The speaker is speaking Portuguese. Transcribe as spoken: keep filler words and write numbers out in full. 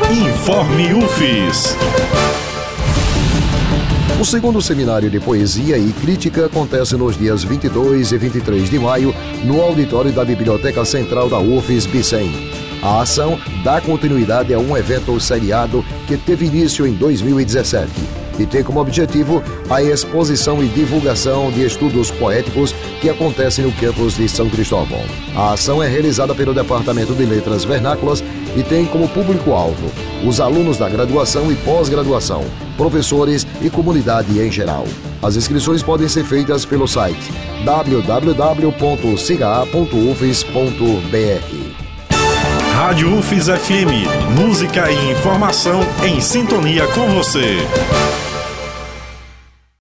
Informe U F I S. O segundo seminário de poesia e crítica acontece nos dias vinte e dois e vinte e três de maio no auditório da Biblioteca Central da U F I S Bicem. A ação dá continuidade a um evento seriado que teve início em dois mil e dezessete e tem como objetivo a exposição e divulgação de estudos poéticos que acontecem no campus de São Cristóvão. A ação é realizada pelo Departamento de Letras Vernáculas e tem como público-alvo os alunos da graduação e pós-graduação, professores e comunidade em geral. As inscrições podem ser feitas pelo site w w w ponto siga a ponto u f i s ponto b r. Rádio U F I S F M, música e informação em sintonia com você.